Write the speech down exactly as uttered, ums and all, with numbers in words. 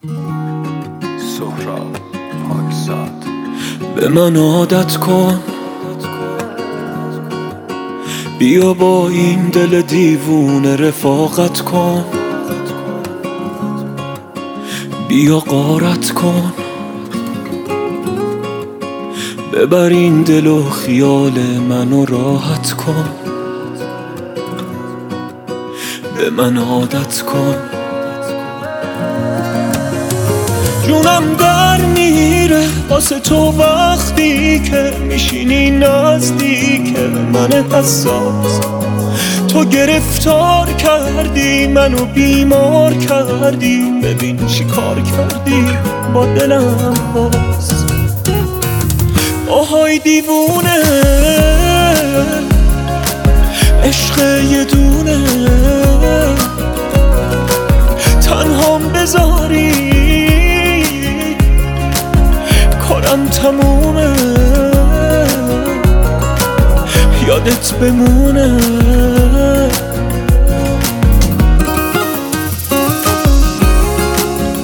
سهراب پاکزاد. به من عادت کن، بیا با این دل دیوونه رفاقت کن، بیا غارت کن، ببر این دل و خیال منو راحت کن، به من عادت کن. جونم در میره واسه تو وقتی که میشینی نزدیک من حساس. تو گرفتار کردی منو بیمار کردی، ببین چی کار کردی با دلم باز. آهای دیوونه عشق یه دونه، تنهام بذاری کارم تمومه، یادت بمونه.